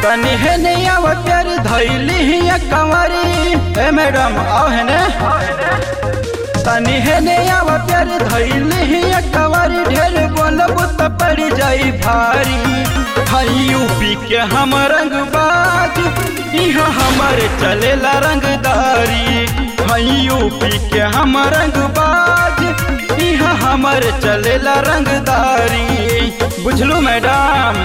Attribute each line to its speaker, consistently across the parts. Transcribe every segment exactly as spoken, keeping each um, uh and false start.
Speaker 1: तनी है नहीं आवा प्यार धैली हिया कंवरी। ए मैडम आओ है ने तनी है नहीं आवा प्यार धैली हिया कंवरी। ढेर बोलब तो पड़ जाई भारी। हई यूपी के हम रंगबाज यहाँ हमारे चलेला रंगदारी। हई यूपी के हम रंगबाज यहाँ हमारे चलेला रंगदारी। बुझलू मैडम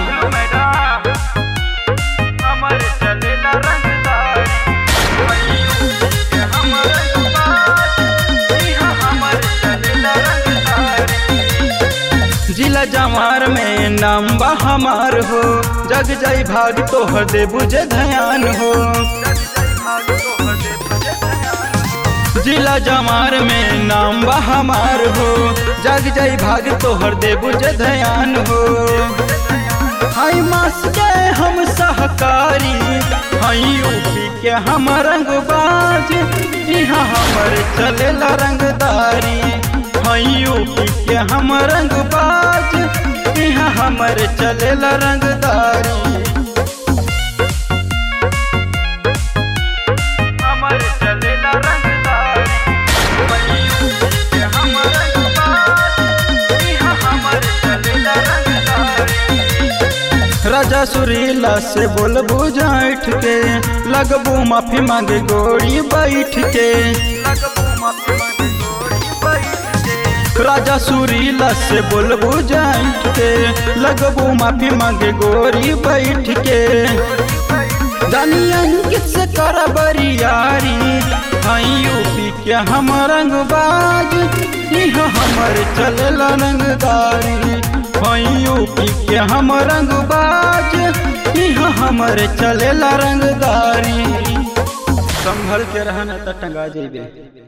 Speaker 1: हमारे चलेला रंगदारी। हई यूपी के हम रंगबाज यहाँ हमारे चलेला रंगदारी। जिला जवार में नाम बा हमार हो। जग जाई भाग तोहर दे बुझे ध्यान हो। जिला जवार में नाम बा हमार हो। जग जाई भाग तोहर दे बुझे ध्यान हो। हाई मास के हम सहकारी। हाई यूपी के हम रंगबाज यहाँ हमर चलेला रंगदारी। हाई यूपी के हम रंगबाज यहाँ हमर चलेला रंगदारी। हमर चलेला रंगदारी। हाई यूपी के हम रंगबाज यहाँ हमर चलेला रंगदारी। राजा सुरीला से बोलबू जाइठ के लगबू माफी मांगे गोरी बैठ के। राजा सुरीला से बोलबू जाइठ के लगबू माफी मांगे गोरी बैठ के। जानियन किससे कर बरियारी। हई यूपी के हम रंगबाज यहाँ हमर चलेला रंगदारी। हई यूपी के हम रंगबाज यहाँ हमर चलेला रंगदारी। संभल के रहना त टंगा जेबे।